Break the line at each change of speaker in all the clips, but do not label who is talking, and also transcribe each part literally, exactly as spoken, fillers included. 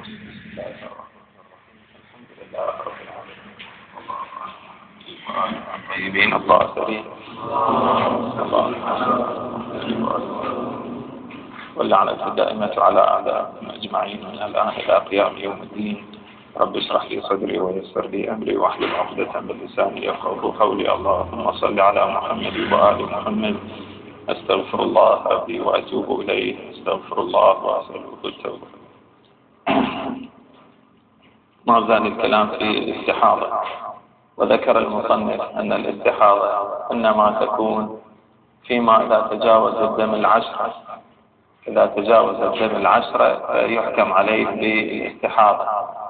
طيبين الطاهرين واللعنة الدائمة على أعدائهم أجمعين من الآن إلى قيام يوم الدين. رب اشرح لي صدري ويسر لي أمري واحلل عقدة من لساني يفقهوا قولي. اللهم صل على محمد وآل محمد. أستغفر الله ربي وأتوب إليه. أستغفر الله وأسأله التوبة. ما زال الكلام في الاستحاضة، وذكر المصنف أن الاستحاضة إنما تكون فيما إذا تجاوز الدم العشرة. إذا تجاوز الدم العشرة يحكم عليه بالاستحاضة،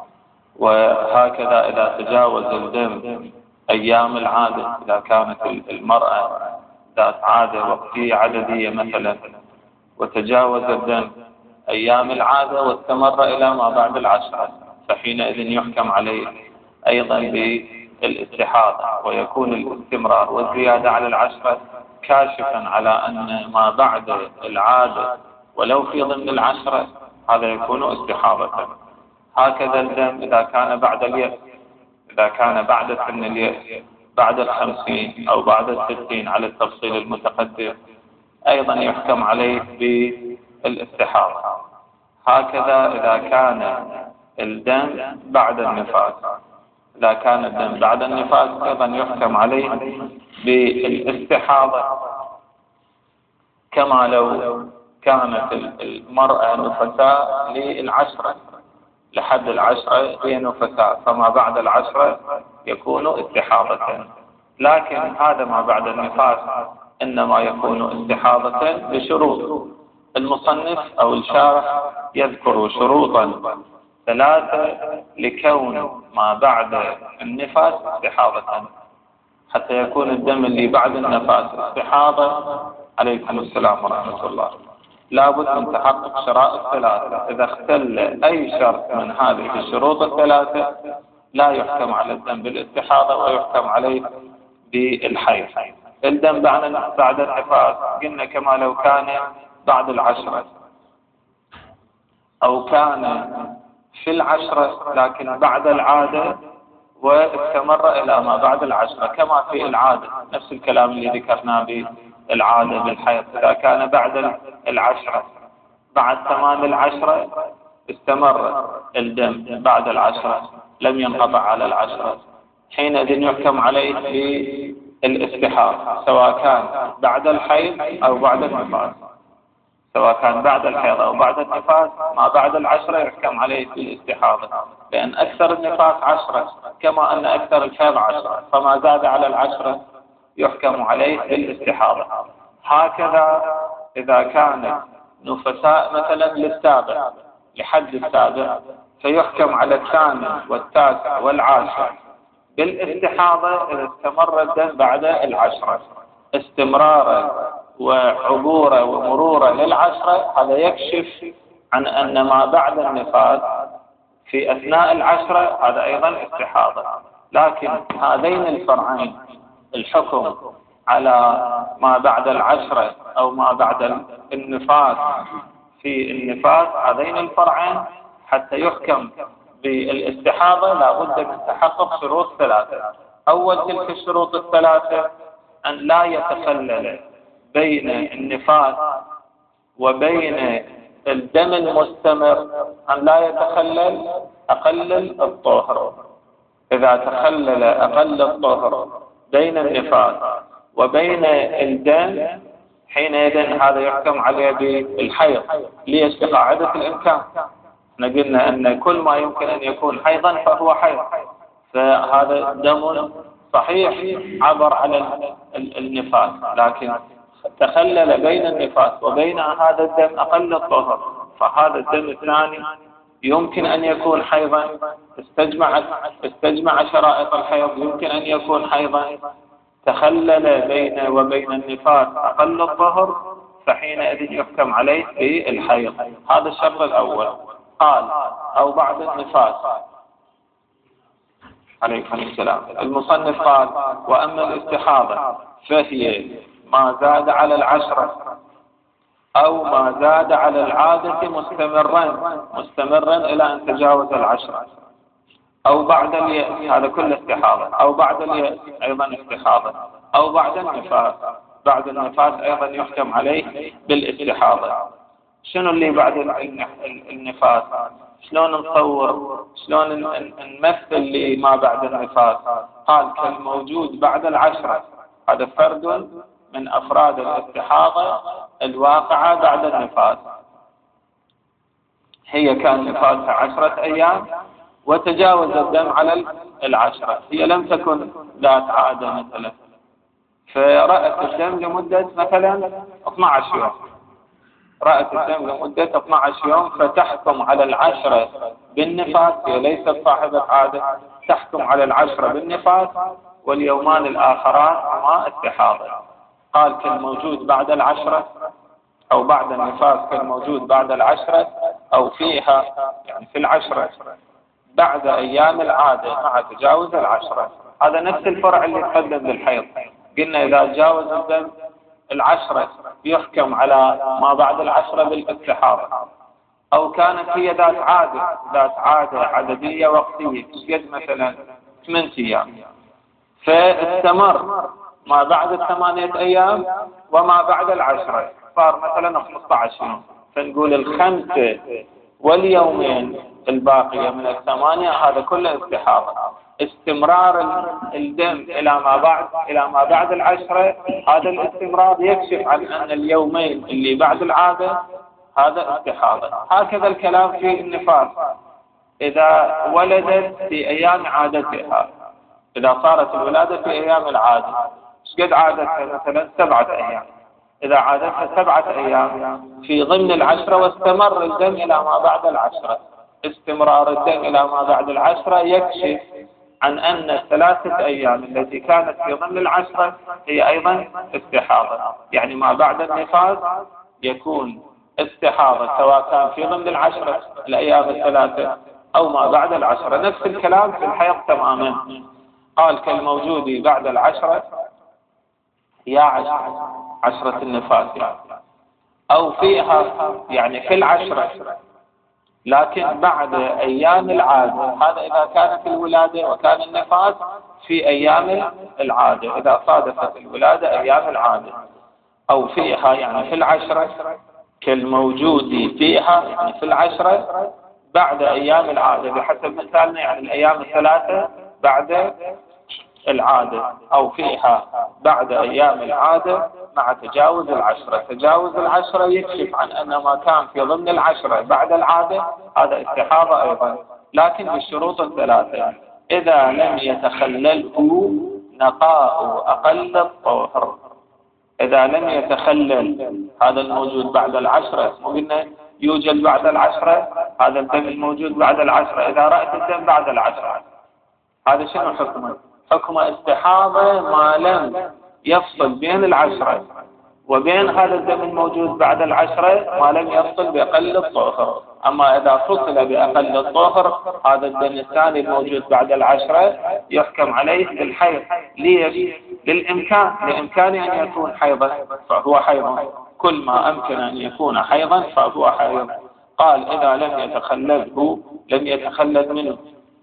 وهكذا إذا تجاوز الدم أيام العادة، إذا كانت المرأة ذات عادة وقتية عددية مثلا وتجاوز الدم أيام العادة واستمر إلى ما بعد العشرة، فحينئذ يحكم عليه أيضا بالاستحاضة، ويكون الاستمرار والزيادة على العشرة كاشفا على أن ما بعد العادة ولو في ضمن العشرة هذا يكون استحاضة. هكذا الدم إذا كان بعد اليأس، إذا كان بعد سن اليأس بعد الخمسين أو بعد الستين على التفصيل المتقدم أيضا يحكم عليه بالاستحاضة. هكذا إذا كان الدم بعد النفاس، إذا كان الدم بعد النفاس أيضا يحكم عليه بالاستحاضة، كما لو كانت المرأة نفساء للعشرة، لحد العشرة هي نفساء، فما بعد العشرة يكون استحاضة. لكن هذا ما بعد النفاس إنما يكون استحاضة بشروط. المصنف أو الشارح يذكر شروطا ثلاثة لكون ما بعد النفاس استحاضة. حتى يكون الدم اللي بعد النفاس استحاضة، عليكم السلام ورحمة الله، لابد من تحقق شرائط ثلاثة. إذا اختل أي شرط من هذه الشروط الثلاثة لا يحكم على الدم بالاستحاضة ويحكم عليه بالحيض. الدم بعد النفاس قلنا كما لو كان بعد العشرة أو كان في العشرة لكن بعد العادة واستمر إلى ما بعد العشرة، كما في العادة، نفس الكلام اللي ذكرناه بالعادة بالحيض. إذا كان بعد العشرة بعد تمام العشرة استمر الدم بعد العشرة لم ينقطع على العشرة، حينئذ يحكم عليه بالاستحاضة، سواء كان بعد الحيض أو بعد النفاس. سواء كان بعد الحيض أو بعد النفاس ما بعد العشرة يحكم عليه بالاستحاضة، لأن أكثر النفاس عشرة كما أن أكثر الحيض عشرة، فما زاد على العشرة يحكم عليه بالاستحاضة. هكذا إذا كانت نفساء مثلا للسابع لحد السابع فيحكم على الثامن والتاسع والعاشر بالاستحاضة إذا استمر الدم بعد العشرة. استمراره وعبوره ومروره للعشرة هذا يكشف عن أن ما بعد النفاس في أثناء العشرة هذا أيضا استحاضة. لكن هذين الفرعين، الحكم على ما بعد العشرة أو ما بعد النفاس في النفاس، هذين الفرعين حتى يحكم بالاستحاضة لابد من تحقق شروط ثلاثة. أول تلك الشروط الثلاثة أن لا يتخلل بين النفاس وبين الدم المستمر، أن لا يتخلل أقل الطهر. إذا تخلل أقل الطهر بين النفاس وبين الدم حينئذ هذا يحكم عليه بالحيض. ليش؟ لقاعدة الإمكان. قلنا أن كل ما يمكن أن يكون حيضا فهو حيض، فهذا دم صحيح عبر على النفاس، لكن تخلل بين النفاس وبين هذا الدم أقل الطهر، فهذا الدم الثاني يمكن أن يكون حيضا، استجمع استجمع شرائط الحيض، يمكن أن يكون حيضا. تخلل بين وبين النفاس أقل الطهر فحينئذ يحكم عليه بالحيض. هذا الشرط الأول. قال أو بعد النفاس، عليكم السلام. المصنف قال وأما الاستحاضة فهي ما زاد على العشرة أو ما زاد على العادة مستمرا مستمرا إلى أن تجاوز العشرة، أو بعد اليأس، هذا كله استحاضة، أو بعد اليأس أيضا استحاضة، أو بعد النفاس، بعد النفاس أيضا يحكم عليه بالاستحاضة. شنو اللي بعد النفاس؟ شلون نصور، شلون نمثل لما بعد النفاس؟ قال كالموجود بعد العشرة، هذا فرد من أفراد الاستحاضة الواقعة بعد النفاس. هي كان نفاسها عشرة أيام وتجاوز الدم على العشرة، هي لم تكن ذات عادة مثلا، فرأت الدم لمدة مثلا اثني عشر يوم، رأت الدم لمدة اثني عشر يوم، فتحكم على العشرة بالنفاس، هي ليست صاحبة عادة، تحكم على العشرة بالنفاس واليومان الآخران هما استحاضة. قال كالموجود بعد العشرة أو بعد النفاس كالموجود بعد العشرة، أو فيها يعني في العشرة بعد أيام العادة مع تجاوز العشرة. هذا نفس الفرع اللي تقدم للحيض، قلنا إذا تجاوز الدم العشرة يحكم على ما بعد العشرة بالاستحاضة، أو كانت هي ذات عادة ذات عادة عددية وقتية قد مثلا ثمانية أيام، فاستمر ما بعد الثمانية أيام وما بعد العشرة، صار مثلا خمسة عشر يوم، فنقول الخمسة واليومين الباقية من الثمانية هذا كله استحاضة. استمرار الدم إلى ما بعد إلى ما بعد العشرة، هذا الاستمرار يكشف عن أن اليومين اللي بعد العادة هذا استحاضة. هكذا الكلام في النفاس، إذا ولدت في أيام عادتها، إذا صارت الولادة في أيام العادة، قد عادتها مثلا سبعة أيام، إذا عادتها سبعة أيام في ضمن العشرة واستمر الدم إلى ما بعد العشرة، استمرار الدم إلى ما بعد العشرة يكشف عن أن الثلاثة أيام التي كانت في ضمن العشرة هي أيضا استحاضة، يعني ما بعد النفاس يكون استحاضة سواء كان في ضمن العشرة الأيام الثلاثة أو ما بعد العشرة. نفس الكلام في الحيض تماما. قال كالموجود بعد العشرة يا عشرة عشرة النفاس يعني، أو فيها يعني في العشرة لكن بعد أيام العادة، هذا إذا كانت الولادة وكان النفاس في أيام العادة، إذا صادفت الولادة أيام العادة، أو فيها يعني في العشرة كالموجود فيها يعني في العشرة بعد أيام العادة، بحسب مثالنا يعني الأيام الثلاثة بعد العادة، أو فيها بعد أيام العادة مع تجاوز العشرة. تجاوز العشرة يكشف عن أن ما كان في ضمن العشرة بعد العادة هذا استحاضة أيضا، لكن بالشروط الثلاثة: إذا لم يتخلله نقاء أقل الطهر، إذا لم يتخلل هذا الموجود بعد العشرة، وقلنا يوجد بعد العشرة هذا الدم الموجود بعد العشرة، إذا رأت الدم بعد العشرة هذا شنو حكمه؟ حكم استحاضة ما لم يفصل بين العشرة وبين هذا الدم الموجود بعد العشرة ما لم يفصل بأقل الطهر. أما إذا فصل بأقل الطهر هذا الدم الثاني الموجود بعد العشرة يحكم عليه بالحيض. ليش؟ للإمكان لإمكان أن يكون حيضا فهو حيضا، كل ما أمكن أن يكون حيضا فهو حيض. قال إذا لم يتخلله لم يتخلل منه.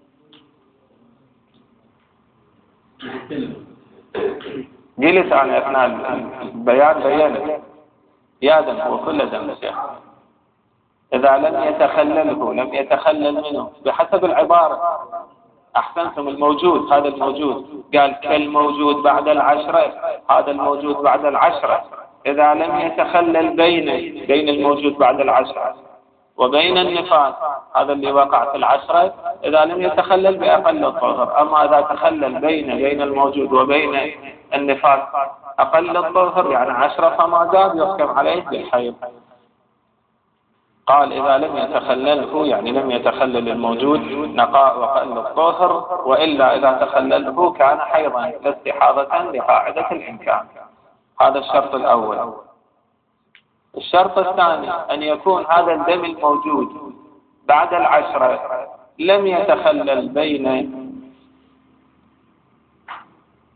جلس عن أثناء البيان بيانه يا دم هو كل دم يا شيخ. إذا لم يتخلله لم يتخلل منه بحسب العبارة. أحسنتم، الموجود هذا الموجود قال كالموجود بعد العشرة، هذا الموجود بعد العشرة إذا لم يتخلل بين بين الموجود بعد العشرة وبين النفاس هذا اللي وقع في العشرة، إذا لم يتخلل بأقل الطهر. أما إذا تخلل بين بين الموجود وبين النفاس أقل الطهر يعني عشرة فما زاد يحكم عليه بالحيض. قال إذا لم يتخلله يعني لم يتخلل الموجود نقاء وقل الطهر، وإلا إذا تخلله كان حيضا لاستحاضة لقاعدة الإمكان. هذا الشرط الأول. الشرط الثاني أن يكون هذا الدم الموجود بعد العشرة لم يتخلل بين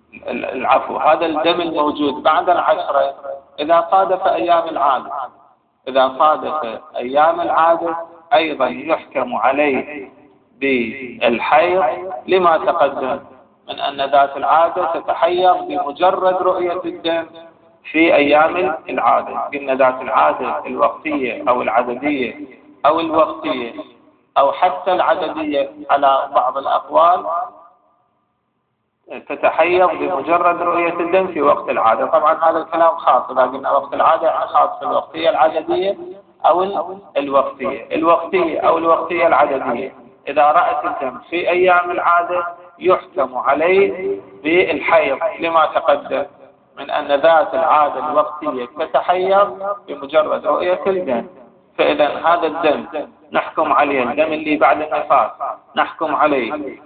العفو هذا الدم الموجود بعد العشرة إذا صادف أيام العادة، إذا صادف أيام العادة أيضا يحكم عليه بالحيض لما تقدم من أن ذات العادة تتحيض بمجرد رؤية الدم في أيام العادة. قلنا ذات العادة الوقتية أو العددية أو الوقتية أو حتى العددية على بعض الأقوال تتحيض بمجرد رؤية الدم في وقت العادة. طبعا هذا الكلام خاص، إذا قلنا وقت العادة خاص بالوقتية العددية أو الوقتية. الوقتية أو الوقتية العددية إذا رأت الدم في أيام العادة يحكم عليه بالحيض لما تقدم من أن ذات العادة الوقتية تتحيض بمجرد رؤية الدم. فإذا هذا الدم نحكم عليه، الدم اللي بعد النفاس نحكم عليه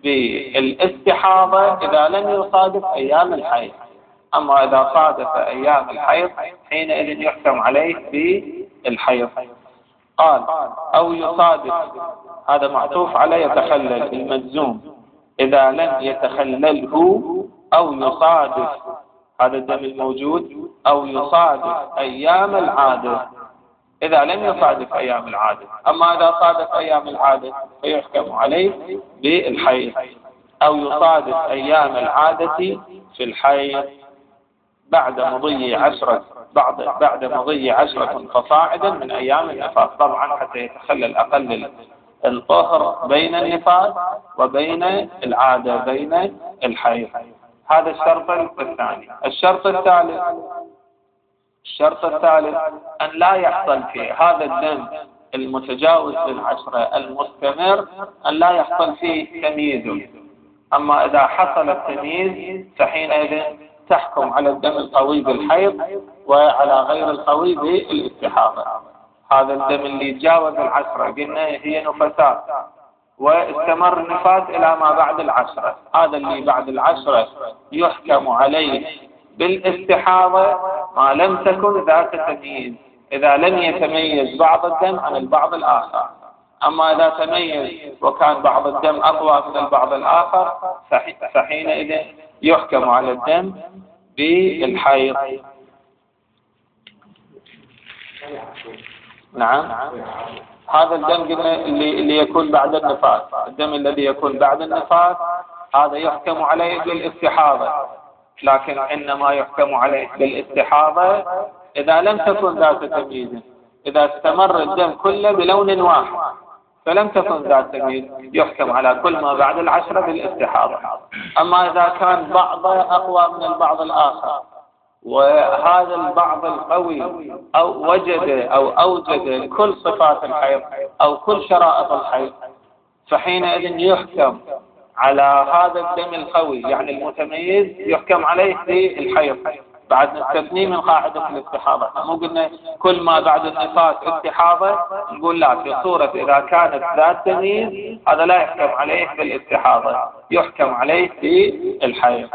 بالاستحاضة إذا لم يصادف أيام الحيض. أما إذا صادف أيام الحيض حينئذ يحكم عليه بالحيض. قال أو يصادف، هذا معطوف على يتخلل المجزوم، إذا لم يتخلله أو يصادف هذا الدم الموجود أو يصادف أيام العادة. إذا لم يصادف أيام العادة، أما إذا صادف أيام العادة فيحكم عليه بالحيض. أو يصادف أيام العادة في الحيض بعد مضي عشرة بعد بعد مضي عشرة فصاعدا من أيام النفاس، طبعا حتى يتخلل أقل الطهر بين النفاس وبين العادة بين الحيض. هذا الشرط الثاني. الشرط الثالث الشرط الثالث أن لا يحصل فيه هذا الدم المتجاوز للعشرة المستمر، أن لا يحصل فيه تمييز. أما إذا حصل التمييز فحينئذ تحكم على الدم القوي بالحيض وعلى غير القوي بالاستحاضة. هذا الدم اللي تجاوز العشرة قلنا هي نفساء واستمر النفاس إلى ما بعد العشرة، هذا اللي بعد العشرة يحكم عليه بالاستحاضة ما لم تكن ذات تمييز، إذا لم يتميز بعض الدم عن البعض الآخر. أما إذا تميز وكان بعض الدم أقوى من البعض الآخر فحينئذ يحكم على الدم بالحيض. نعم، هذا الدم اللي, اللي يكون بعد النفاس، الدم الذي يكون بعد النفاس هذا يحكم عليه بالاستحاضة، لكن إنما يحكم عليه بالاستحاضة إذا لم تكن ذات تمييز. إذا استمر الدم كله بلون واحد فلم تكن ذات تمييز يحكم على كل ما بعد العشرة بالاستحاضة. أما إذا كان بعض أقوى من البعض الآخر وهذا البعض القوي أو وجد أو أوجد كل صفات الحيض أو كل شرائط الحيض فحينئذ يحكم على هذا الدم القوي يعني المتميز يحكم عليه بالحيض. بعد نستثني من قاعدة الاستحاضة، مو قلنا كل ما بعد النفاس استحاضة، نقول لا، في صورة إذا كانت ذات تمييز هذا لا يحكم عليه بالاستحاضة، يحكم عليه بالحيض.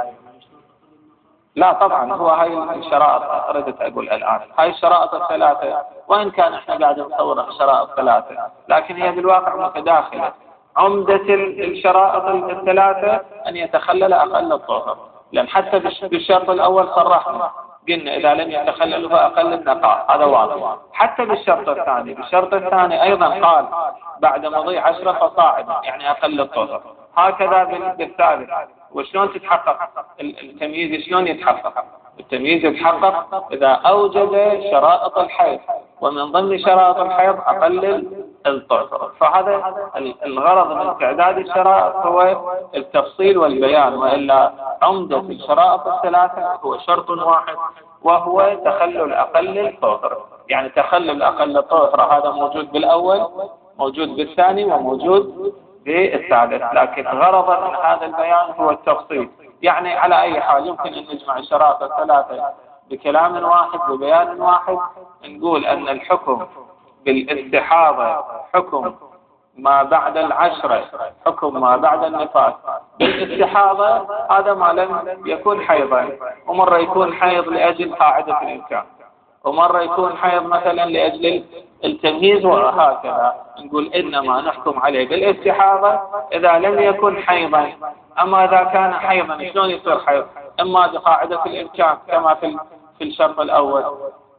لا طبعا هو هاي الشرائط أردت أقول الآن، هاي الشرائط الثلاثة وإن كان إحنا قاعد نصور الشرائط الثلاثة لكن هي بالواقع متداخلة. عمدة الشرائط الثلاثة أن يتخلل أقل الطهر، لأن حتى بالشرط الأول صرحنا قلنا إذا لم يتخلل فأقل النقاء، هذا واضح. حتى بالشرط الثاني بالشرط الثاني أيضا قال بعد مضي عشرة فصاعدا يعني أقل الطهر. هكذا بالثالث. وشلون تتحقق التمييز؟ شلون يتحقق التمييز؟ يتحقق إذا أوجد شرائط الحيض، ومن ضمن شرائط الحيض أقل الطهر. فهذا الغرض من تعداد الشرائط هو التفصيل والبيان، وإلا عمدة الشرائط الثلاثة هو شرط واحد وهو تخلل أقل الطهر. يعني تخلل أقل الطهر هذا موجود بالأول، موجود بالثاني، وموجود بالثالث، لكن غرضا من هذا البيان هو التفصيل. يعني على أي حال يمكن أن نجمع الشرائط الثلاثة بكلام واحد ببيان واحد، نقول أن الحكم بالاستحاضة حكم ما بعد العشرة، حكم ما بعد النفاس بالاستحاضة هذا ما لم يكون حيضا، ومرة يكون حيض لأجل قاعدة الإمكان، ومرة يكون حيض مثلا لأجل التمييز، وهكذا نقول إنما نحكم عليه بالاستحاضة إذا لم يكن حيضا. أما إذا كان حيضا شلون يصير حيض؟ إما بقاعدة الإمكان كما في في الشرط الأول،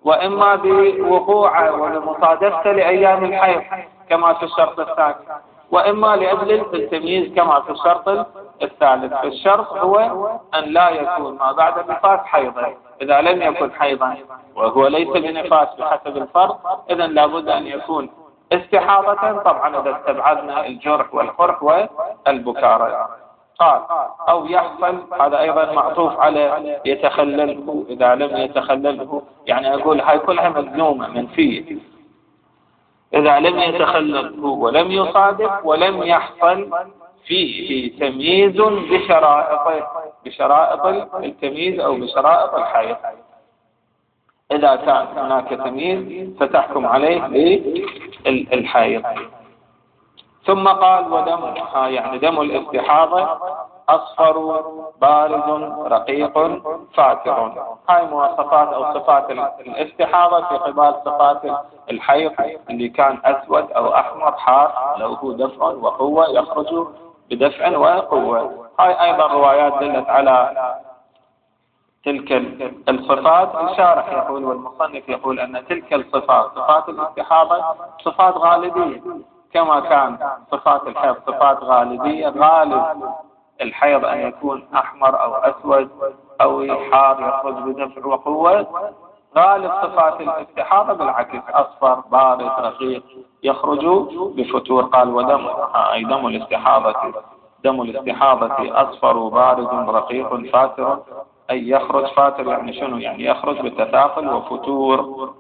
وإما بوقوعه وبمصادفته لأيام الحيض كما في الشرط الثاني، وإما لأجل التمييز كما في الشرط الثالث. فالشرط هو أن لا يكون ما بعد النفاس حيضا. إذا لم يكن حيضا وهو ليس بنفاس بحسب الفرض، إذن لابد أن يكون استحاضة، طبعا إذا استبعدنا الجرح والقرح والبكارة. قال أو يحصل، هذا أيضا معطوف على يتخلله. إذا لم يتخلله يعني أقول هاي كلها مجزومة منفية. إذا لم يتخلله ولم يصادف ولم يحصل فيه تمييز بشرائط بشرائط التمييز أو بشرائط الحيض. إذا كان هناك تمييز فتحكم عليه بالحيض. ثم قال ودمها، يعني دم الاستحاضة أصفر بارز رقيق فاتر. هاي مواصفات أو صفات الاستحاضة في قبال صفات الحيض اللي كان أسود أو أحمر حار له دفع وقوة، يخرج بدفع وقوة. هاي أيضا روايات دلت على تلك الصفات. الشارح يقول والمصنف يقول أن تلك الصفات صفات الاستحاضة صفات غالبية، كما كان صفات الحيض صفات غالبية. غالب الحيض أن يكون أحمر أو أسود أو حار يخرج بدفع وقوة. غالب صفات الاستحاضة بالعكس، أصفر بارد رقيق يخرج بفتور. قال ودمها أي دم الاستحاضة دم الاستحاضة أصفر بارد رقيق فاتر، أي يخرج فاتر يعني شنو؟ يعني يخرج بتثاقل وفتور.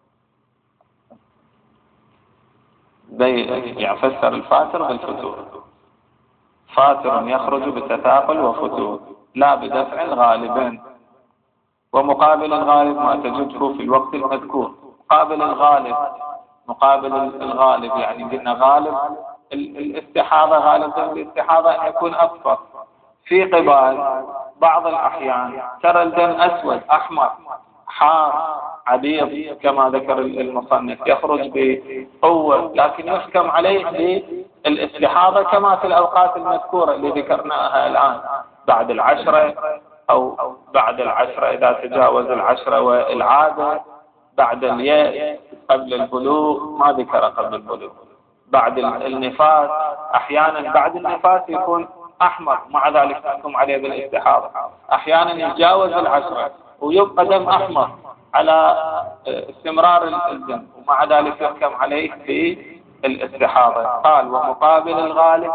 يفسر الفاتر بالفتور، فاتر يخرج بتثاقل وفتور لا بدفع غالبا. ومقابل الغالب ما تجده في الوقت المذكور. مقابل الغالب مقابل الغالب يعني قلنا غالب الاستحاضة، غالب الاستحاضة أن يكون أصفر. في قبال بعض الأحيان ترى الدم أسود أحمر حار عبيض كما ذكر المصنف، يخرج بقوة، لكن يحكم عليه بالاستحاضة كما في الأوقات المذكورة اللي ذكرناها الآن، بعد العشرة أو بعد العشرة إذا تجاوز العشرة، والعادة بعد الياء قبل البلوغ، ما ذكر قبل البلوغ، بعد النفاس. أحيانا بعد النفاس يكون أحمر، مع ذلك يحكم عليه بالاستحاضة. أحيانا يتجاوز العشرة ويبقى دم أحمر على استمرار الدم، ومع ذلك يحكم عليه بالاستحاضة. قال ومقابل الغالب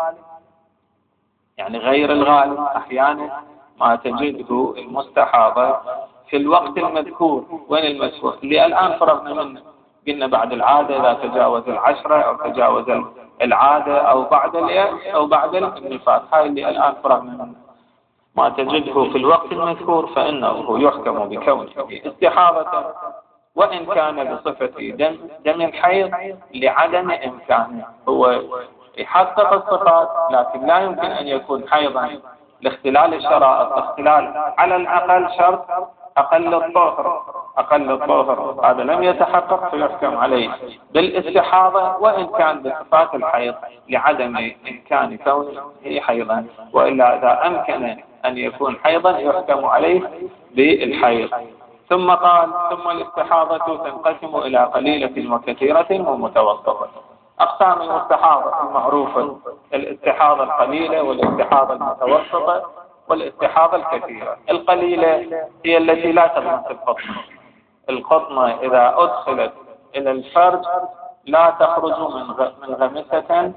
يعني غير الغالب أحيانا ما تجده المستحاضة في الوقت المذكور. وين المسؤول اللي الآن فرغنا منه؟ قلنا بعد العادة إذا تجاوز العشرة أو تجاوز العادة أو بعد اليأس أو بعد النفاس، هاي اللي الآن فرغنا منه. ما تجده في الوقت المذكور فإنه يحكم بكونه استحاضة، وإن كان بصفة دم دم الحيض لعدم إمكانه. هو يحقق الصفات لكن لا يمكن أن يكون حيضا لاختلال الشرائط، اختلال على الأقل شرط أقل الطهر أقل الطهر هذا لم يتحقق، فيحكم عليه بالاستحاضة وإن كان بصفات الحيض لعدم إمكان كونه حيضا. وإلا إذا أمكن أن يكون حيضا يحكم عليه بالحيض. ثم قال ثم الاستحاضة تنقسم إلى قليلة وكثيرة ومتوسطة. أقسام الاستحاضة المعروفة: الاستحاضة القليلة والاستحاضة المتوسطة والاستحاضة الكثيرة. القليلة هي التي لا تغمس القطنة. القطنة إذا أدخلت إلى الفرج لا تخرج من غمسة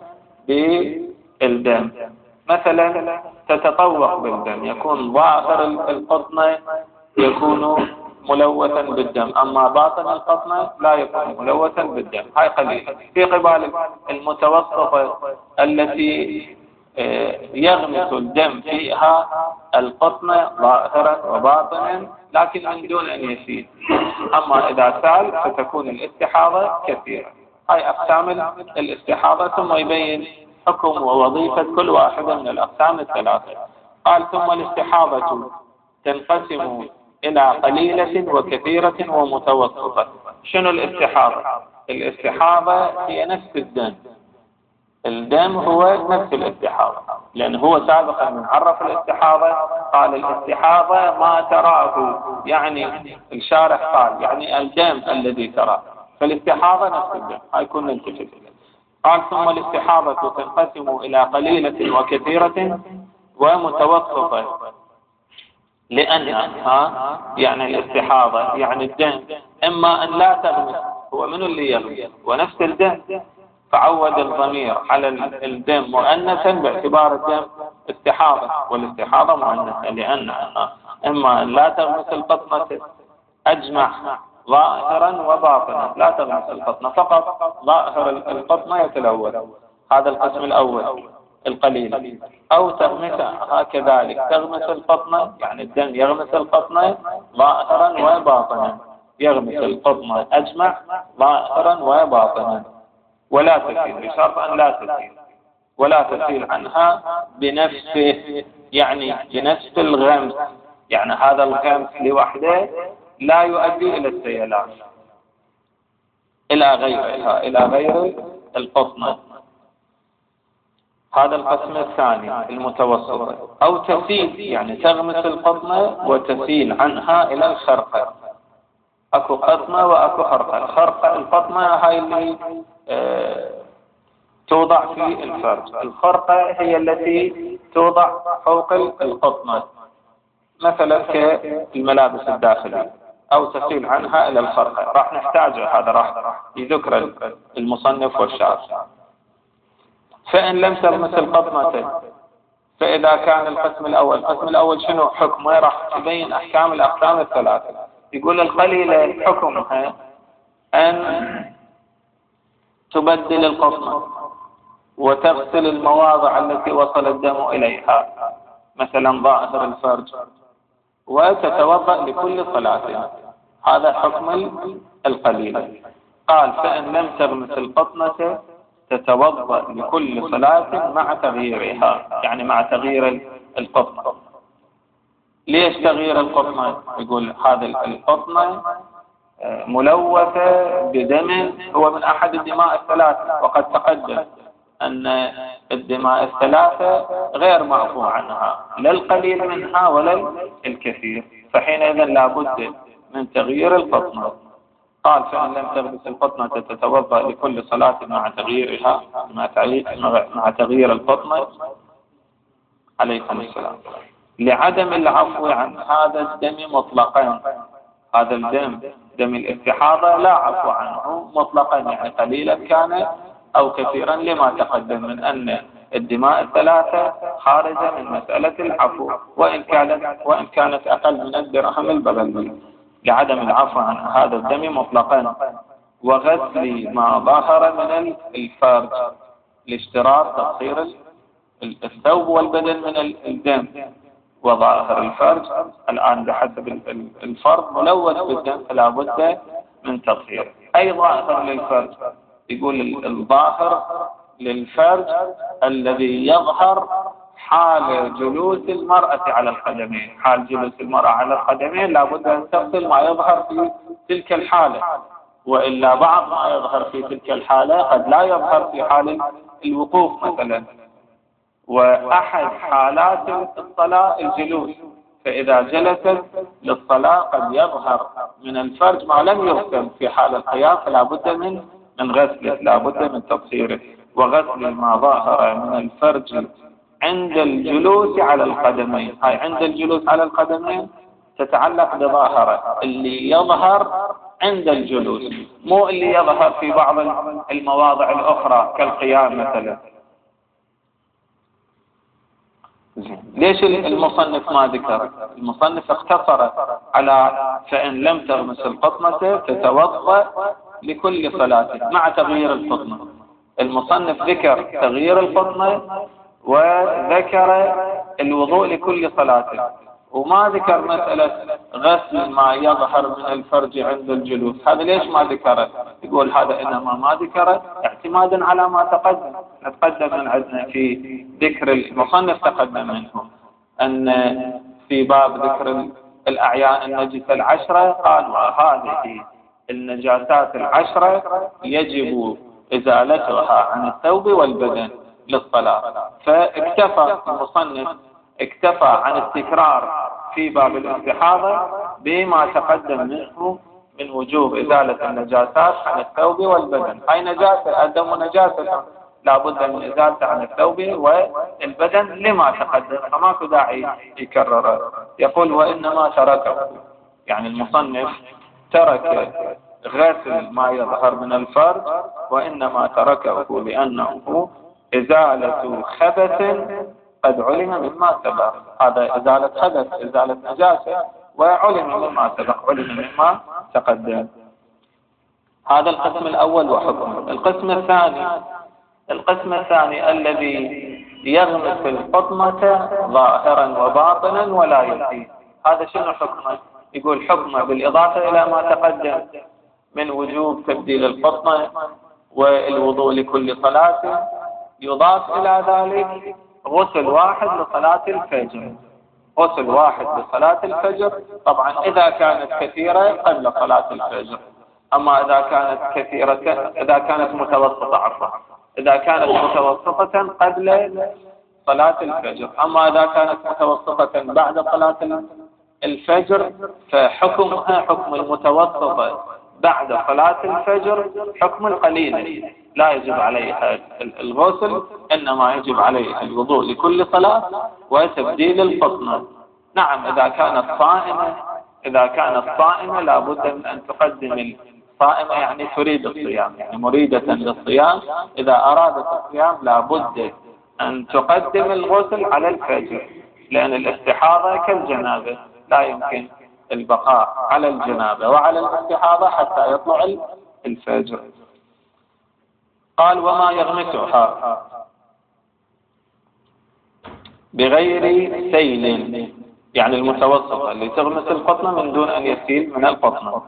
بالدم، مثلا تتطوق بالدم، يكون ظاهر القطنة يكون ملوثا بالدم، أما باطن القطنة لا يكون ملوثا بالدم. هاي قليلة. في قبال المتوسطة التي يغمس الدم فيها القطنة ظاهرا وباطنا لكن من دون أن يسيل، أما إذا سال فتكون الاستحاضة كثيرة. هاي أقسام الاستحاضة، ثم يبين حكم ووظيفة كل واحدة من الأقسام الثلاثة. قال ثم الاستحاضة تنقسم إلى قليلة وكثيرة ومتوسطة. شنو الاستحاضة؟ الاستحاضة هي نفس الدم، الدم هو نفس الاستحاضة، لأن هو سابقا من عرف الاستحاضة قال الاستحاضة ما تراه، يعني الشارح قال يعني الدم الذي تراه، فالاستحاضة نفس الدم، هاي كنا نلتفت. قال ثم الاستحاضة تنقسم إلى قليلة وكثيرة ومتوسطة، لأنها يعني الاستحاضة يعني الدم إما أن لا تغمس، هو من اللي يغمس ونفس الدم، فعود الضمير على الدم مؤنثا باعتبار الدم استحاضة، والاستحاضة مؤنثة لأنها إما أن لا تغمس البطنة أجمع ظاهرا وباطنا، لا تغمس البطنة فقط، ظاهر البطنة يتلوث، هذا القسم الأول القليل، أو تغمسها كذلك تغمس البطنة، يعني الدم يغمس البطنة ظاهرا وباطنا، يغمس البطنة أجمع ظاهرا وباطنا، ولا تسيل، بشرط أن لا تسيل، ولا تسيل عنها بنفسه، يعني بنفس الغمس، يعني هذا الغمس لوحده لا يؤدي إلى السيلان إلى غيرها، إلى غير البطنة. هذا القسم الثاني المتوسط. أو تسيل، يعني تغمس البطنة وتسيل عنها إلى الخرقة، أكو قطنة وأكو خرقة. الخرقة البطنة هاي اللي اه توضع في الفرج، الخرقة هي التي توضع فوق القطنة، مثلا كالملابس الداخلية. أو تسيل عنها إلى الخرقة، راح نحتاجه، هذا راح يذكر المصنف والشارح. فإن لم تغمس القطنة، فإذا كان القسم الأول، القسم الأول شنو حكمه؟ راح يبين أحكام الأقسام الثلاثة. يقول القليلة حكمها أن تبدل القطنة وتغسل المواضع التي وصل الدم إليها، مثلا ظاهر الفرج، وتتوضأ لكل صلاة، هذا حكم القليلة. قال فإن لم تغمس القطنة تتوضأ لكل صلاة مع تغييرها، يعني مع تغيير القطنة. ليش تغيير القطنة؟ يقول هذه القطنة ملوثة بدم هو من أحد الدماء الثلاثة، وقد تقدم أن الدماء الثلاثة غير معفو عنها، لا القليل منها ولا الكثير، فحينئذ لا بد من تغيير القطنة. قال فإن لم تغمس القطنة تتوضأ لكل صلاة مع تغييرها، مع تغيير القطنة. عليكم السلام. لعدم العفو عن هذا الدم مطلقا، هذا الدم دم الاستحاضة لا عفو عنه مطلقا، يعني قليلا كان أو كثيرا، لما تقدم من أن الدماء الثلاثة خارجة من مسألة العفو، وإن كانت وإن كانت أقل من الدرهم البغلي، لعدم العفو عن هذا الدم مطلقا. وغسل ما ظهر من الفرج، لاشتراط تطهير الثوب والبدن من الدم، وظاهر الفرج الآن بحسب الفرض ملوث بالدم، فلا بد من تطهير. أي ظاهر للفرج؟ يقول الظاهر للفرج الذي يظهر حال جلوس المرأة على القدمين، حال جلوس المرأة على القدمين لا بد أن تغسل ما يظهر في تلك الحالة، وإلا بعض ما يظهر في تلك الحالة قد لا يظهر في حال الوقوف مثلا. وأحد حالات الصلاة الجلوس، فإذا جلست للصلاة قد يظهر من الفرج ما لم يغسل في حال القيام، فلا بد من من غسله، لا بد من تطهيره. وغسل ما ظهر من الفرج عند الجلوس على القدمين، هاي عند الجلوس على القدمين تتعلق بظاهرة اللي يظهر عند الجلوس، مو اللي يظهر في بعض المواضع الأخرى كالقيام مثلا. ليش المصنف ما ذكر؟ المصنف اختصر على فإن لم تغمس القطنة تتوضأ لكل صلاة مع تغيير القطنة. المصنف ذكر تغيير القطنة وذكر الوضوء لكل صلاة، وما ذكر مسألة غسل ما يظهر من الفرج عند الجلوس. هذا ليش ما ذكره؟ يقول هذا إنما ما ذكره اعتمادا على ما تقدم. نتقدم من عندنا في ذكر المصنف تقدم منه أن في باب ذكر الأعيان النجسة العشرة قال وهذه النجاسات العشرة يجب إزالتها عن الثوب والبدن للصلاة. فاكتفى المصنف اكتفى عن التكرار في باب الاستحاضة بما تقدم منه من وجوب إزالة النجاسات عن الثوب والبدن. هاي نجاسة، الدم نجاسة لا بد من إزالته عن الثوب والبدن لما تقدم، فماكو داعي يكرر. يقول وإنما تركه، يعني المصنف ترك غسل ما يظهر من الفرج، وإنما تركه لأنه إزالة خبث قد علم مما سبق. هذا إزالة خبث، إزالة نجاسة، وعلم مما سبق، علم مما تقدم. هذا القسم الأول وحكمه. القسم الثاني القسم الثاني الذي يغمس الفطمة ظاهرا وباطنا ولا يزيد. هذا شنو حكمه؟ يقول حكمه بالإضافة إلى ما تقدم من وجوب تبديل الفطمة والوضوء لكل صلاة، يضاف إلى ذلك غسل واحد لصلاة الفجر. غسل واحد لصلاة الفجر، طبعا إذا كانت كثيرة قبل صلاة الفجر. أما إذا كانت كثيرة إذا كانت متوسطة عفوا إذا كانت متوسطة قبل صلاة الفجر. أما إذا كانت متوسطة بعد صلاة الفجر فحكمها حكم المتوسطة بعد صلاة الفجر، حكم القليل، لا يجب عليها الغسل، إنما يجب عليها الوضوء لكل صلاة وتبديل الفطمة. نعم إذا كانت صائمة إذا كانت صائمة لابد من أن تقدم الصائمة، يعني تريد الصيام، يعني مريدة للصيام، إذا أرادت الصيام لابد أن تقدم الغسل على الفجر، لأن الاستحاضة كالجنابة لا يمكن البقاء على الجنابة وعلى الاستحاضة حتى يطلع الفجر. قال وما يغمسها بغير سيل، يعني المتوسطة اللي تغمس القطنة من دون أن يسيل من القطنة.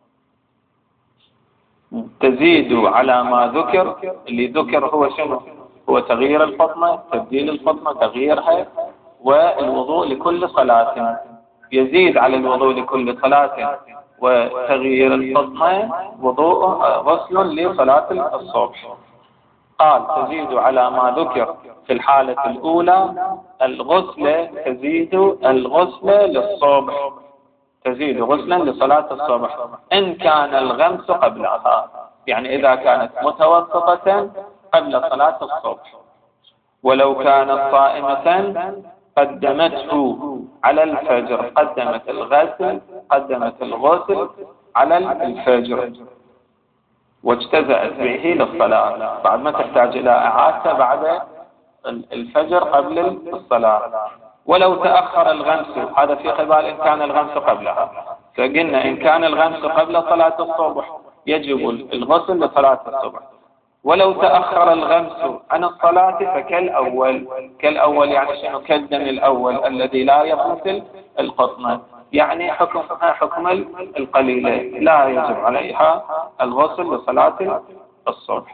تزيد على ما ذكر. اللي ذكر هو شنو؟ هو تغيير الفطمة، تبديل الفطمة، تغييرها، والوضوء لكل صلاة. يزيد على الوضوء لكل صلاة وتغيير الفطمة وضوء غسل لصلاة الصبح. قال تزيد على ما ذكر في الحالة الأولى الغسل، تزيد الغسل للصبح، تزيد غسلا لصلاة الصبح إن كان الغمس قبلها، يعني إذا كانت متوسطة قبل صلاة الصبح. ولو كانت صائمة قدمته على الفجر، قدمت الغسل قدمت الغسل على الفجر واجتزأت به للصلاة، بعد ما تحتاج إلى إعادة بعد الفجر قبل الصلاة. ولو تأخر الغمس، هذا في قبال إن كان الغمس قبلها، فقلنا إن كان الغمس قبل صلاة الصبح يجب الغسل لصلاة الصبح. ولو تأخر الغمس عن الصلاة فكالأول. كالأول يعني شنو؟ كالدم الأول الذي لا يغسل القطنة، يعني حكمها حكم القليلة، لا يجب عليها الغسل لصلاة الصبح.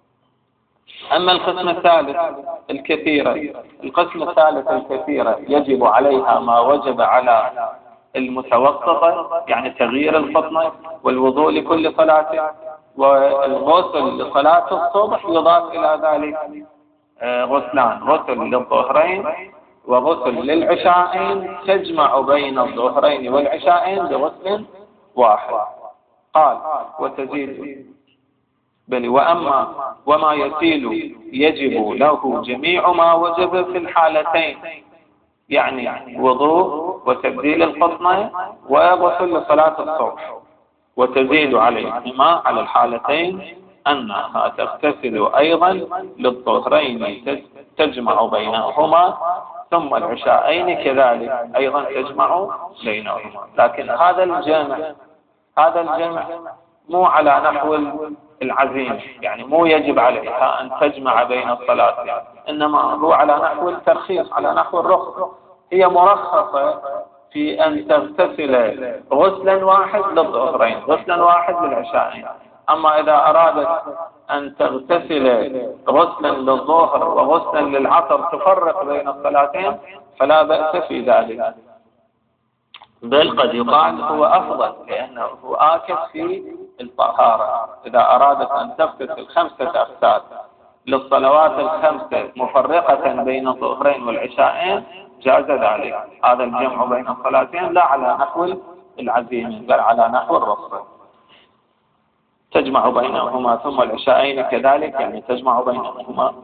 أما القسم الثالث الكثيرة القسم الثالث الكثيرة يجب عليها ما وجب على المتوسطة، يعني تغيير الفطمة والوضوء لكل صلاة والغسل لصلاة الصبح، يضاف إلى ذلك غسلان، غسل للظهرين وغسل للعشاءين، تجمع بين الظهرين والعشاءين بغسل واحد. قال وتزيد بل وأما وما يسيل يجب له جميع ما وجب في الحالتين، يعني وضوء وتبديل الفطمة وغسل لصلاة الصبح، وتزيد عليهما على الحالتين أنها تغتسل أيضا للظهرين تجمع بينهما، ثم العشاءين كذلك أيضا تجمع بينهما. لكن هذا الجمع هذا الجمع مو على نحو العزيمة، يعني مو يجب عليها أن تجمع بين الصلاتين، إنما هو على نحو الترخيص، على نحو الرخصة. هي مرخصة في أن تغتسل غسلا واحد للظهرين غسلا واحد للعشاءين. أما إذا أرادت أن تغتسل غسلا للظهر وغسلا للعصر تفرق بين الصلاتين فلا بأس في ذلك، بل قد يقال هو أفضل لأنه هو آكد في الطهارة. إذا أرادت أن تغتسل خمسة أغسال للصلوات الخمسة مفرقة بين الظهرين والعشاءين جاز ذلك. هذا الجمع بين الصلاتين لا على نحو العزيمة بل على نحو الرخصة. تجمع بينهما ثم العشاءين كذلك، يعني تجمع بينهما.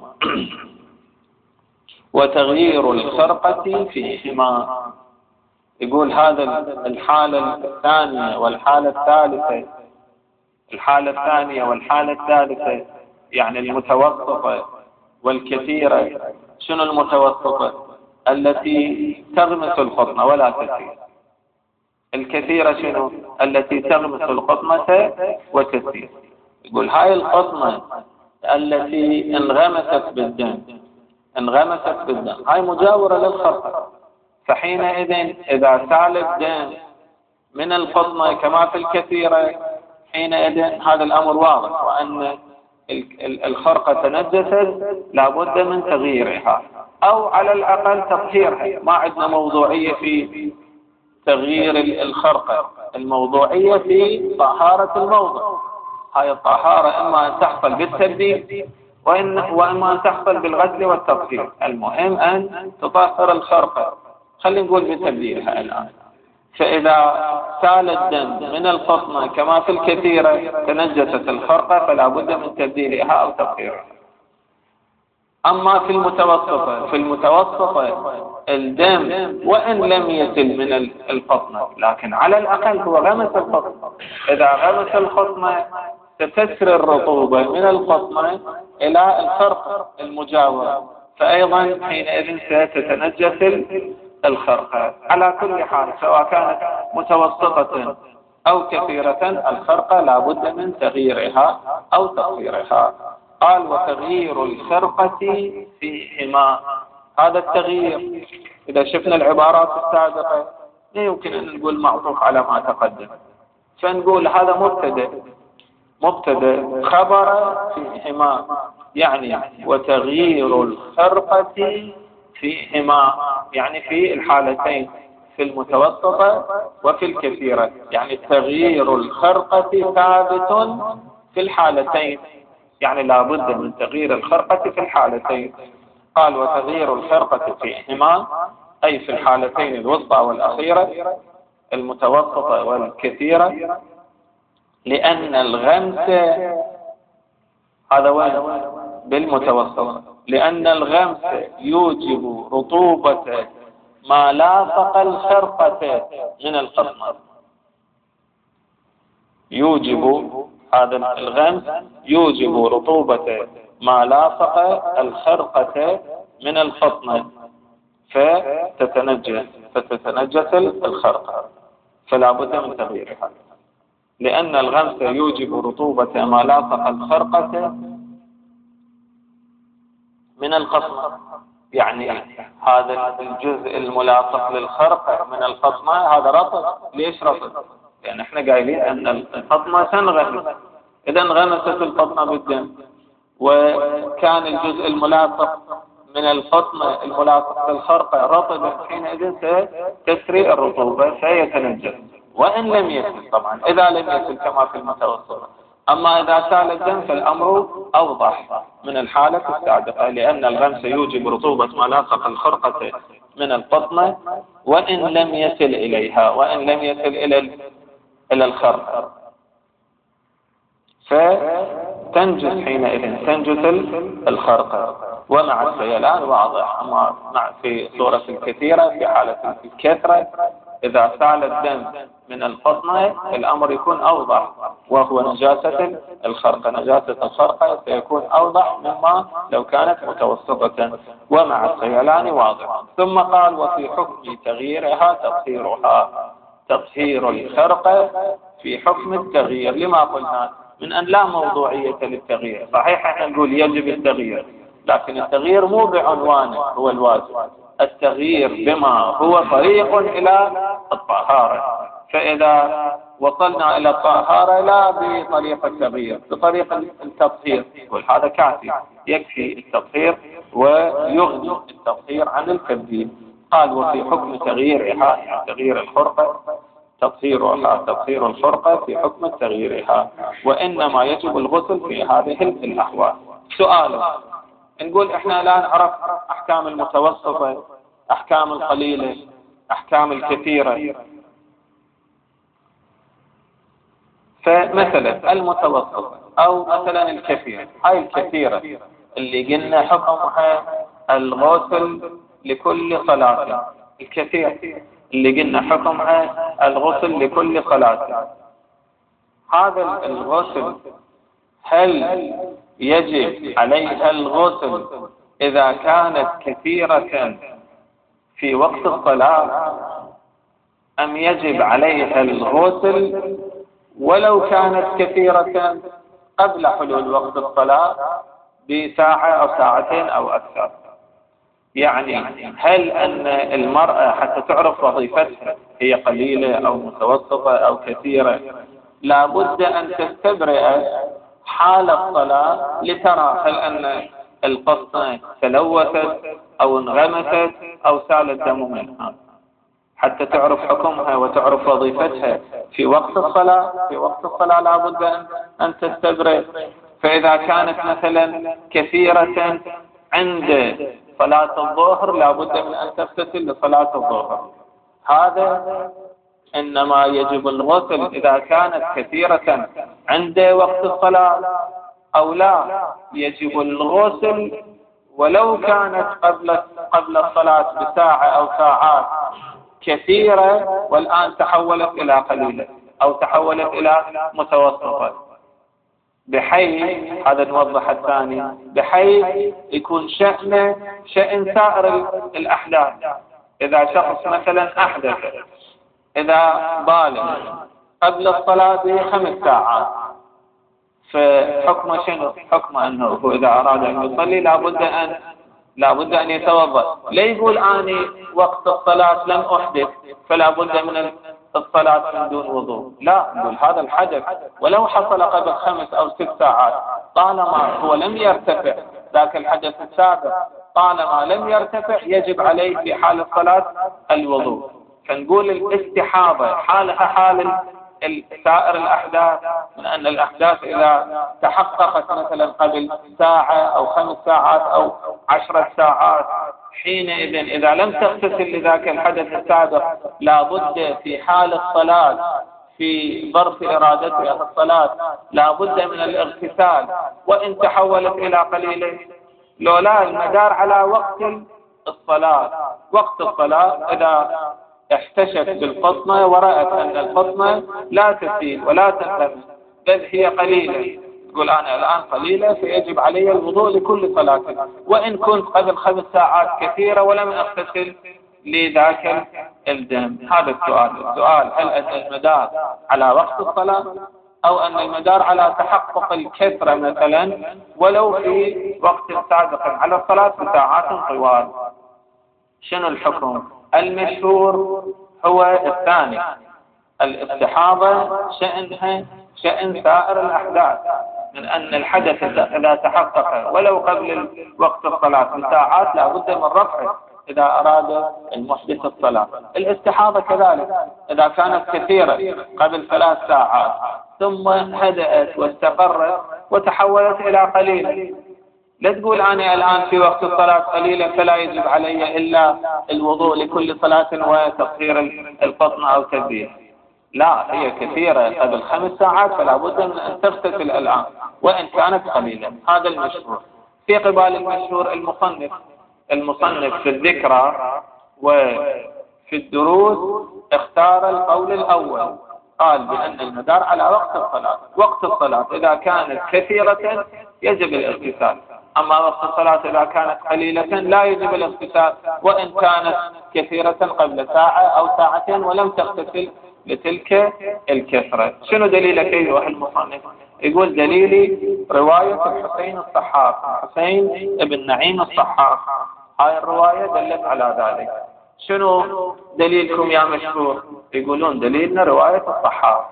وتغيير الخرقة فيهما، يقول هذا الحالة الثانية والحالة الثالثة، الحالة الثانية والحالة الثالثة يعني المتوسطة والكثيرة. شنو المتوسطة؟ التي تغمس القطن ولا تسير. الكثيرة شنو؟ التي تغمس القطنة وتسير. يقول هاي القطنة التي انغمست بالدم انغمست بالدم هاي مجاورة للخرقة، فحينئذ إذا سال الدم من القطنة كما في الكثيرة حينئذ هذا الأمر واضح، وأن الخرقة تنجست لابد من تغييرها أو على الأقل تطهيرها. ما عندنا موضوعية في تغيير الخرقة، الموضوعية في طهارة الموضع. هاي الطهارة إما أن تحصل بالتبديل وإن وإما أن تحصل بالغسل والتطهير. المهم أن تطهر الخرقة، خلينا نقول بتبديلها الآن. فإذا سال الدم من القطنة كما في الكثيرة تنجست الخرقة فلا بد من تبديلها أو تطهيرها. أما في المتوسطة في المتوسطة الدم وإن لم يسل من القطنة لكن على الأقل هو غمس القطنة. إذا غمس القطنة ستسري الرطوبة من القطنة إلى الخرقة المجاورة، فأيضا حينئذ ستتنجس الخرقة. على كل حال سواء كانت متوسطة أو كثيرة الخرقة لا بد من تغييرها أو تطهيرها. قال وتغيير الخرقة فيهما. هذا التغيير إذا شفنا العبارات السابقة لا يمكن أن نقول معطوف على ما تقدم، فنقول هذا مبتدأ مبتدأ خبر فيهما، يعني وتغيير الخرقة فيهما يعني في الحالتين، في المتوسطة وفي الكثيرة. يعني تغيير الخرقة ثابت في الحالتين، يعني لا بد من تغيير الخرقة في الحالتين. قال وتغيير الخرقة فيهما أي في الحالتين الوسطى والأخيرة المتوسطة والكثيرة، لأن الغمس هذا وين؟ بالمتوسطة. لأن الغمس يوجب رطوبة ما لاصق الخرقة من القطنة. يوجب هذا الغمس يوجب رطوبة ما لاصق الخرقة من القطنة فتتنجس فتتنجس الخرقة، فلا بد من تغييرها. لأن الغمس يوجب رطوبة ما لاصق الخرقة من القطنة، يعني هذا الجزء الملاصق للخرقة من القطنة هذا رطب. ليش رطب؟ لأن احنا قايلين أن القطنة تنغمس. إذا انغمست القطنة بالدم وكان الجزء الملاصق من القطنة الملاصق للخرقة رطبا، حينئذ تسري الرطوبة فيتنجس وإن لم يسل. طبعا إذا لم يسل كما في المتوسطة. أما إذا سال الدم فالأمر أوضح من الحالة السابقة، لأن الغمس يوجب رطوبة ما لاصق الخرقة من القطنة وإن لم يسل إليها، وإن لم يسل إلى إلى الخرقة فتنجس حينئذ تنجس الخرقة. ومع السيلان واضح. أما مع في صورة الكثيرة في حالة الكثرة إذا سال الدم من القطنة الأمر يكون أوضح، وهو نجاسة الخرقة. نجاسة الخرقة سيكون أوضح مما لو كانت متوسطة. ومع السيلان واضح. ثم قال وفي حكم تغييرها تطهيرها. تطهير الخرقة في حكم التغيير. لما قلنا من أن لا موضوعية للتغيير. صحيح احنا نقول يجب التغيير، لكن التغيير مو بعنوانه هو الواجب، التغيير بما هو طريق إلى الطهارة. فإذا وصلنا إلى الطهارة لا بطريق التغيير، بطريق التطهير، وهذا كافي، يكفي التطهير ويغني التطهير عن التبديل. قال وفي حكم تغييرها يعني تغيير الخرقة تطهيرها تطهير الخرقة في حكم تغييرها، وإنما يجب الغسل في هذه الأحوال. سؤال نقول إحنا الآن عرفنا أحكام المتوسطة، أحكام القليلة، أحكام الكثيرة. فمثلا المتوسطة أو مثلا الكثير، هاي الكثيرة اللي قلنا حكمها الغسل لكل صلاة. الكثير اللي قلنا حكمها الغسل لكل صلاة. هذا الغسل هل يجب عليها الغسل إذا كانت كثيرة في وقت الصلاة، أم يجب عليها الغسل ولو كانت كثيرة قبل حلول وقت الصلاة بساعة أو ساعتين أو أكثر؟ يعني هل أن المرأة حتى تعرف وظيفتها هي قليلة أو متوسطة أو كثيرة لابد أن تستبرئ حال الصلاة لترى هل أن القطنة تلوثت أو انغمست أو سال الدم منها، حتى تعرف حكمها وتعرف وظيفتها في وقت الصلاة. في وقت الصلاة لابد أن تستبرئ. فإذا كانت مثلا كثيرة عند صلاة الظهر لابد من أن تغتسل لصلاة الظهر. هذا إنما يجب الغسل إذا كانت كثيرة عند وقت الصلاة، أو لا يجب الغسل ولو كانت قبل قبل الصلاة بساعة أو ساعات كثيرة والآن تحولت إلى قليلة أو تحولت إلى متوسطة، بحيث هذا نوضح الثاني، بحيث يكون شأن شأن سائر الأحداث. إذا شخص مثلا أحدث إذا بالغ قبل الصلاة بخمس ساعات، فحكمه شنو؟ حكمه أنه إذا أراد أن يصلي لابد أن لابد أن يتوضأ. لا يقول أني وقت الصلاة لم أحدث فلا بد من الصلاة من دون وضوء. لا، نقول هذا الحدث ولو حصل قبل خمس أو ست ساعات طالما هو لم يرتفع ذاك الحدث السابق، طالما لم يرتفع يجب عليه في حال الصلاة الوضوء. فنقول الاستحاضة حالها حال سائر الأحداث، من أن الأحداث إذا تحققت مثلا قبل ساعة أو خمس ساعات أو عشرة ساعات، حينئذ إذا لم تغتسل لذاك الحدث السابق لابد في حال الصلاة في ظرف إرادتها الصلاة لابد من الاغتسال، وإن تحولت إلى قليلة لولا المدار على وقت الصلاة. وقت الصلاة إذا احتشت بالقطنة ورأت أن القطنة لا تسيل ولا تنغمس بل هي قليلة، تقول أنا الآن قليلة فيجب علي الوضوء لكل صلاة، وإن كنت قبل خمس ساعات كثيرة ولم أغتسل لذاك الدم. هذا السؤال. السؤال هل أن المدار على وقت الصلاة أو أن المدار على تحقق الكثرة مثلا ولو في وقت سابق على الصلاة بساعات طوال؟ شنو الحكم؟ المشهور هو الثاني. الاستحاضة شأنها شأن سائر الأحداث، من أن الحدث إذا تحقق ولو قبل وقت الصلاة بساعات لابد من رفعه إذا أراد المحدث الصلاة. الاستحاضة كذلك إذا كانت كثيرة قبل ثلاث ساعات ثم هدأت واستقرت وتحولت إلى قليل، لا تقول أنا الآن في وقت الصلاة قليلة فلا يجب علي إلا الوضوء لكل صلاة وتطهير القطن أو تبديل. لا، هي كثيرة قبل خمس ساعات فلا بد من أن تغتسل الآن وإن كانت قليلة. هذا المشهور. في قبال المشهور المصنف المصنف في الذكرى وفي الدروس اختار القول الأول، قال بأن المدار على وقت الصلاة. وقت الصلاة إذا كانت كثيرة يجب الاغتسال، أما وقت الصلاة إذا كانت قليلة لا يجب الاغتسال وإن كانت كثيرة قبل ساعة أو ساعتين ولم تغتسل لتلك الكثرة. شنو دليلك أيها المصنف؟ يقول دليلي رواية الحسين الصحاح، حسين ابن نعيم الصحاح، هاي الرواية دلت على ذلك. شنو دليلكم يا مشهور؟ يقولون دليلنا رواية الصحاح،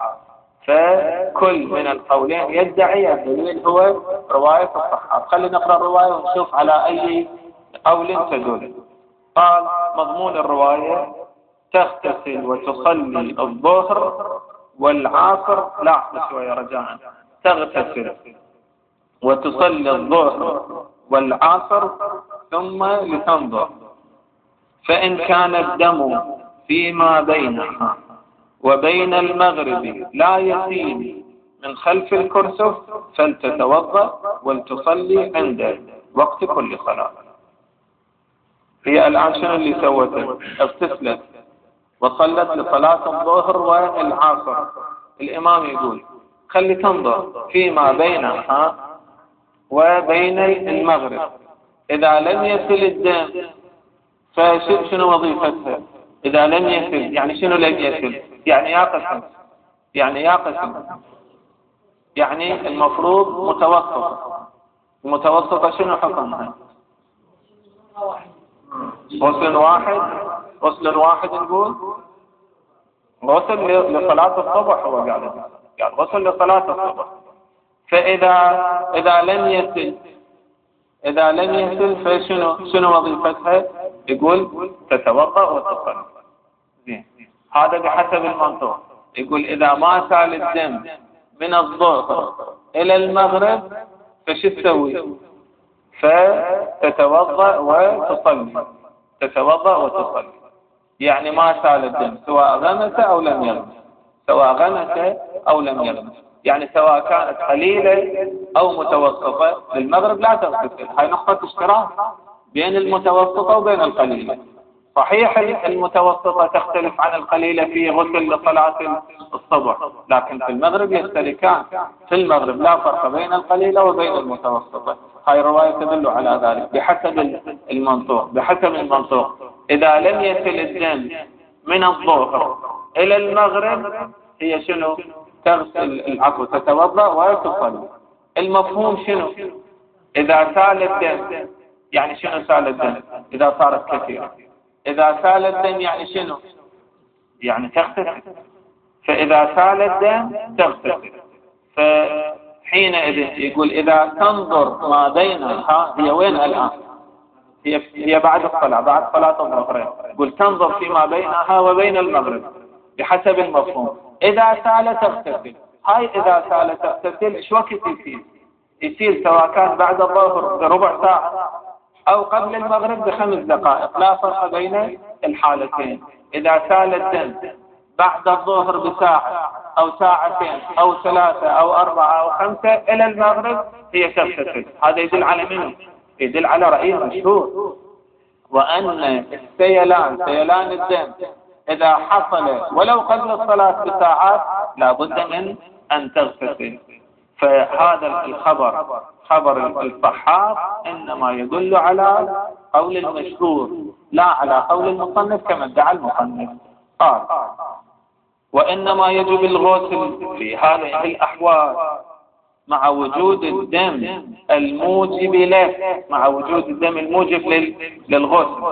فكل من القولين يدعي الدليل هو رواية الصحاح. خلينا نقرأ الرواية ونشوف على أي قول تدل. قال مضمون الرواية: تغتسل وتصلي الظهر والعصر، لا شوية رجاء، تغتسل وتصلي الظهر والعصر ثم لتنظر. فإن كان الدم فيما بينها وبين المغرب لا يسيل من خلف الكرسف فلتتوضأ ولتصلي عند وقت كل صلاة. هي الآن شنو اللي سوته؟ اغتسلت وصلت لصلاة الظهر والعصر. الإمام يقول خلي تنظر فيما بينها وبين المغرب، إذا لم يصل الدم فشنو وظيفتها؟ إذا لم يصل يعني شنو لم يصل؟ يعني يقسم يعني يقسم يعني المفروض متوسطة. المتوسطة شنو حكمها؟ غسل واحد غسل واحد نقول غسل لصلاة الصبح. هو قاعد قاعد غسل لصلاة الصبح. فإذا إذا لم يصل إذا لم يصل فشنو شنو وظيفتها؟ يقول تتوضأ وتصلي. زين، هذا بحسب المنطوق. يقول إذا ما سال الدم من الظهر إلى المغرب فش تسوي؟ فتتوضأ وتصلي. تتوضأ وتصلي يعني ما سال الدم سواء غمس أو لم يغمس، سواء غمس أو لم يغمس، يعني سواء كانت قليلة أو متوسطة. للمغرب لا تغتسل. هاي نقطة اشتراك بين المتوسطة وبين القليلة. صحيح المتوسطة تختلف عن القليلة في غسل لصلاة الصبح، لكن في المغرب يشتركان. في المغرب لا فرق بين القليلة وبين المتوسطة. هاي رواية تدل على ذلك بحسب المنطوق. بحسب المنطوق إذا لم يصل الدم من الظهر إلى المغرب هي شنو؟ تغسل العفو تتوضأ وتصلي. المفهوم شنو؟ إذا سال الدم يعني شنو سال الدم؟ إذا صارت كثيرة. إذا سال الدم يعني شنو؟ يعني تغتسل. فإذا سال الدم تغتسل. فحينئذ يقول إذا تنظر ما بينها، هي وين الآن؟ هي هي بعد الصلاة، بعد صلاة الظهر. يقول تنظر فيما بينها وبين المغرب بحسب المفهوم. إذا سال تغتسل. هاي إذا سال تغتسل إيش وقت يصير؟ يصير سواء كان بعد الظهر بربع ساعة أو قبل المغرب بخمس دقائق، لا فرق بين الحالتين. إذا سال الدم بعد الظهر بساعة أو ساعتين أو ثلاثة أو أربعة أو خمسة إلى المغرب هي تغتسل. هذا يدل على منه؟ يدل على رأي مشهور، وأن السيلان سيلان الدم إذا حصل ولو قبل الصلاة بساعات لا بد من أن تغتسل. فهذا الخبر خبر الصحاح إنما يدل على قول المشهور لا على قول المصنف كما ادعى المصنف. قال وإنما يجب الغسل في هذه الأحوال مع وجود الدم الموجب له، مع وجود الدم الموجب للغسل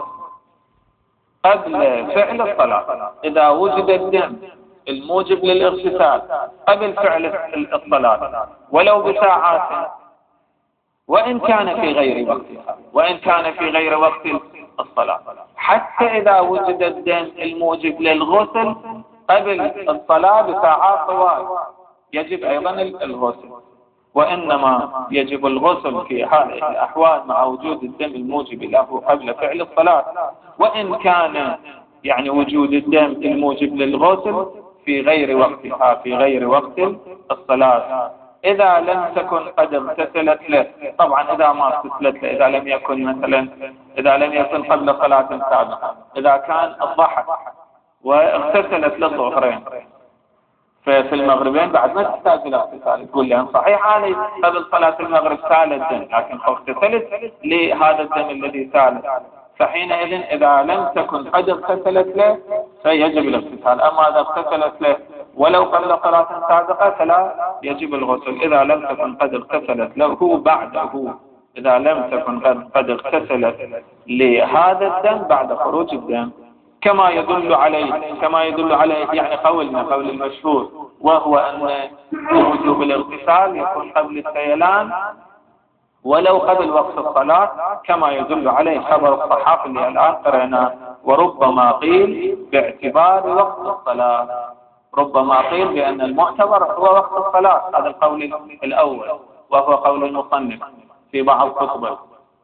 قبل فعل الصلاة. إذا وجد الدم الموجب للاغتسال قبل فعل الصلاة ولو بساعات، وإن كان في غير وقتها، وإن كان في غير وقت الصلاة، حتى إذا وجد الدم الموجب للغسل قبل الصلاة بساعات طوال يجب أيضا الغسل. وإنما يجب الغسل في هذه الأحوال مع وجود الدم الموجب له قبل فعل الصلاة، وإن كان يعني وجود الدم الموجب للغسل في غير وقتها، في غير وقت الصلاة. إذا لم تكن قد اغتسلت له، طبعا إذا ما اغتسلت له، إذا لم يكن مثلا إذا لم يكن قبل صلاة سابقة، إذا كان الضحى واغتسلت للظهرين ففي المغربين بعد ما تحتاج إلى اغتسال. تقول لي صحيح أنا قبل صلاة المغرب سال الدم لكن اغتسلت لهذا الدم الذي سال، فحينئذ إذا لم تكن قد اغتسلت له فيجب الاغتسال. أما إذا اغتسلت له ولو قبل صلاة سابقة فلا يجب الغسل. إذا لم تكن قد اغتسلت له بعده، إذا لم تكن قد اغتسلت لهذا الدم بعد خروج الدم، كما يدل عليه كما يدل عليه يعني قولنا قول المشهور، وهو أن وجوب الاغتسال يكون قبل السيلان ولو قبل وقت الصلاة، كما يدل عليه خبر الصحاح اللي الآن قرأناه. وربما قيل باعتبار وقت الصلاة، ربما قيل بأن المعتبر هو وقت الصلاة. هذا القول الأول وهو قول المصنف في بعض كتبه.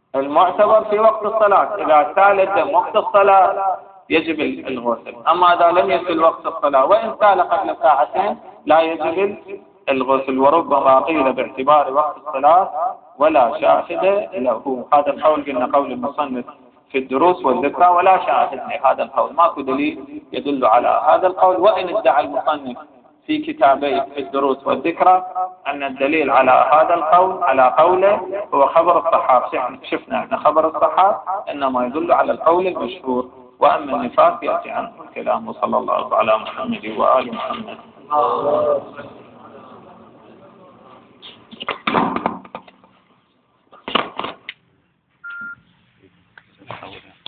المعتبر في وقت الصلاة، إذا سال الدم وقت الصلاة يجب الغسل، أما إذا لم يسل وقت الصلاة وإن سال قبل ساعتين لا يجب الغسل. وربما قيل باعتبار وقت الصلاة ولا شاهد له. هذا القول قلنا قول المصنف في الدروس والذكرى، ولا شاهد لهذا القول، ماكو دليل يدل على هذا القول. وإن ادعى المصنف في كتابيه في الدروس والذكرى أن الدليل على هذا القول على قوله هو خبر الصحاب، شفنا أن خبر الصحاب إنما يدل على القول المشهور، وأما النفاس يأتي عنه الكلام. وصلى الله على محمد وآل محمد.